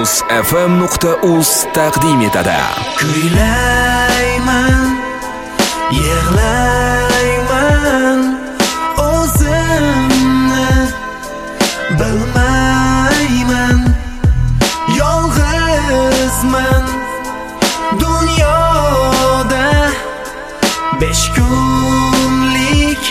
muzfm.uz taqdim etadi. Kuylayman, yig'layman, o'zimni bilmayman, yolg'izman dunyoda 5 kunlik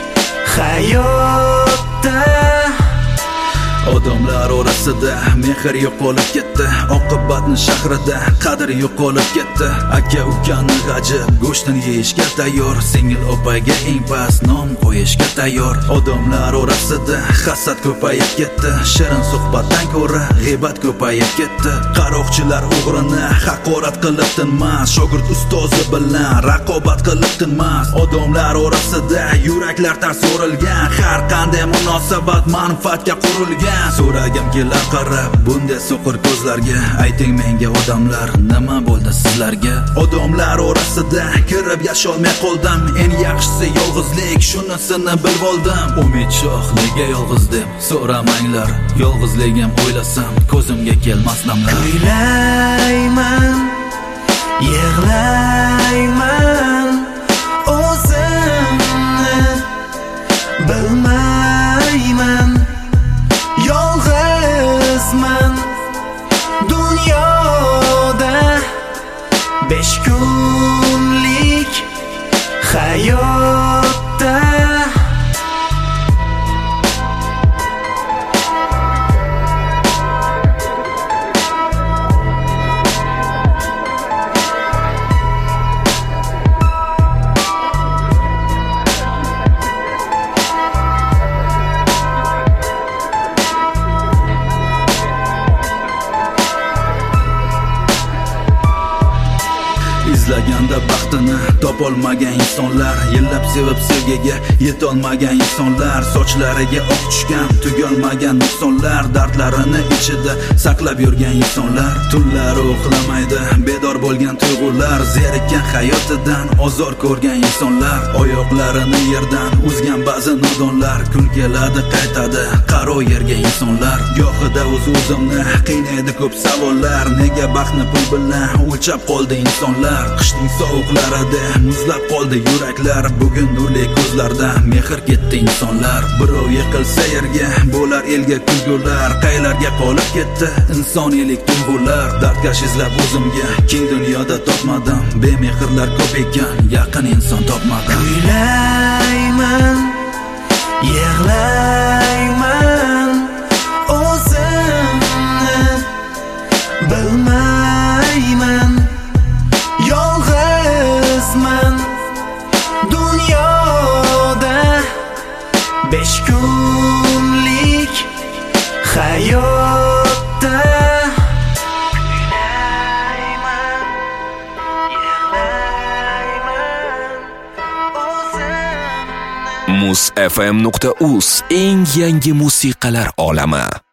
hayotda. Odamlar orasida mehr yo'qolib ketdi, oqibatni shahrida qadr yo'qolib ketdi. Aka ukani g'ajib go'shtini yeyishga tayyor, singil opaga eng past nom qo'yishga tayyor. Odamlar orasida hasad ko'payib ketdi, shirin suhbatdan ko'ra g'iybat ko'payib ketdi. Qaroqchilar o'g'rini haqorat qilib tinmas, shogird ustozi bilan raqobat qilib tinmas. Odamlar orasida yuraklar tars o'rilgan, har qanday munosabat manfaatga qurilgan. So'ragim kelar qarab bunday so'qir ko'zlarga, ayting menga odamlar nima bo'ldi sizlarga? Odamlar orasida kirib yasholmay qoldim, eng yaxshisi yolg'izlik, shunisini bilib oldim. Umid shoh nega yolg'iz deb so'ramanglar, yolg'izligim o'ylasam ko'zimga kelmas damlar. Kuylayman, yig'layman, o'zimni bilmayman, yolg'izman dunyoda 5 kunlik hayotda. Izlaganda baxtini topolmagan insonlar, yillab sevib sevgiga yetolmagan insonlar, sochlariga oq tushgan tugalmagan nuqsonlar, dardlarini ichida saqlab yurgan insonlar, tunlari uxlamaydi bedor bo'lgan tuyg'ular, zerikkan hayotidan ozor ko'rgan insonlar, oyoqlarini yerdan uzgan ba'zi nodonlar, kun keladi qaytadi qaro yerga insonlar. Gohida o'z-o'zimni qiynaydi ko'p savollar, nega baxtni pul bilan o'lchab qoldi insonlar? Qishning sovuqlarida muzlab qoldi yuraklar, bugun nurli ko'zlarda mehr ketdi insonlar. Birov yiqilsa yerga bo'lar elga kulgular, qaylarga qolib ketdi insoniylik tuyg'ular? Dardkash izlab o'zimga keng dunyoda topmadim, bemehrlar ko'p ekan yaqin inson topmadim. Kuylayman, yig'layman, o'zimni bilmayman, yolg'izman dunyoda 5 kunlik hayotda. Kuylayman, yig'layman, o'zimni muzfm.uz eng yangi musiqalar olami.